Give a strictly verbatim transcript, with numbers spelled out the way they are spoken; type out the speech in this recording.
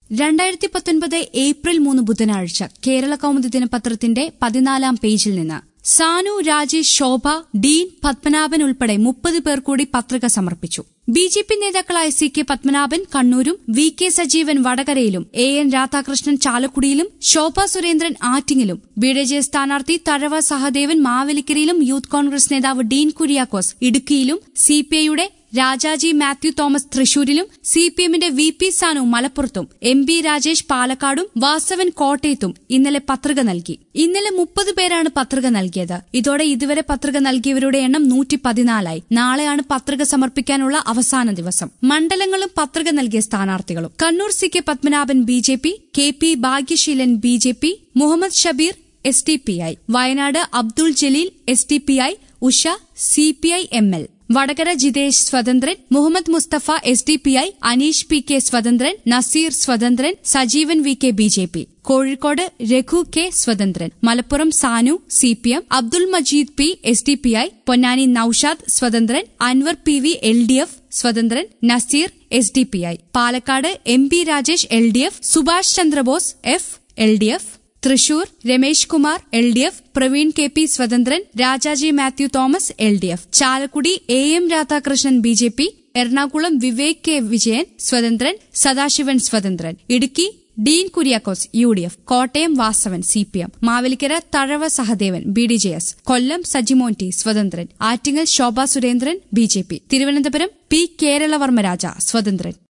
രണ്ടായിരത്തി പത്തൊൻപത് ഏപ്രിൽ മൂന്ന് ബുധനാഴ്ച കേരള കൗമുദി ദിനപത്രത്തിന്റെ പതിനാലാം പേജിൽ നിന്ന് സാനു, രാജേഷ്, ശോഭ, ഡീൻ, പത്മനാഭൻ ഉൾപ്പെടെ മുപ്പത് പേർ കൂടി പത്രിക സമർപ്പിച്ചു. ബി ജെ പി നേതാക്കളായ സി കെ പത്മനാഭൻ കണ്ണൂരും, വി കെ സജീവൻ വടകരയിലും, എ എൻ രാധാകൃഷ്ണൻ ചാലക്കുടിയിലും, ശോഭ സുരേന്ദ്രൻ ആറ്റിങ്ങിലും, ബി ഡി ജെ സ്ഥാനാർത്ഥി തഴവ സഹദേവൻ മാവേലിക്കരയിലും, യൂത്ത് കോൺഗ്രസ് നേതാവ് ഡീൻ കുര്യാക്കോസ് ഇടുക്കിയിലും, സി പി ഐയുടെ രാജാജി മാത്യു തോമസ് തൃശൂരിലും, സി പി എമ്മിന്റെ വി പി സാനു മലപ്പുറത്തും, എം ബി രാജേഷ് പാലക്കാടും, വാസവൻ കോട്ടയത്തും ഇന്നലെ പത്രിക നൽകി. ഇന്നലെ മുപ്പത് പേരാണ് പത്രിക നൽകിയത്. ഇതോടെ ഇതുവരെ പത്രിക നൽകിയവരുടെ എണ്ണം നൂറ്റി പതിനാലായി. നാളെയാണ് പത്രിക സമർപ്പിക്കാനുള്ള അവസാന ദിവസം. മണ്ഡലങ്ങളും പത്രിക നൽകിയ സ്ഥാനാർത്ഥികളും: Kannur C K Padmanabhan B J P, K P Bhagyaseelan B J P, Muhammad Shabeer S D P I, Wayanad Abdul Jaleel S D P I, Usha C P I M L, Vadakara Jithesh സ്വതന്ത്രൻ, Muhammad Musthafa S D P I, Aneesh P K സ്വതന്ത്രൻ, നസീർ സ്വതന്ത്രൻ, Sajeevan V K B J P, Kozhikode Raghu K സ്വതന്ത്രൻ, Malappuram Sanu C P M, Abdul Majeed P S D P I, Ponnani Noushad സ്വതന്ത്രൻ, Anvar P V L D F സ്വതന്ത്രൻ, Naseer S D P I, Palakkad M P Rajesh L D F, Subhash Chandrabose F L D F, Thrissur Ramesh Kumar L D F, Praveen K P സ്വതന്ത്രൻ, Rajaji Mathew Thomas L D F, Chalakudy A M Radhakrishnan B J P, Ernakulam Vivek K Vijayan സ്വതന്ത്രൻ, സദാശിവൻ സ്വതന്ത്രൻ, Idukki Dean Kuriakose U D F, Kottayam Vasavan C P M, Mavelikkara Thazhava Sahadevan B D J S, Kollam Sajimon T സ്വതന്ത്രൻ, Attingal Shobha Surendran B J P, Thiruvananthapuram P Keralavarmaraja സ്വതന്ത്രൻ.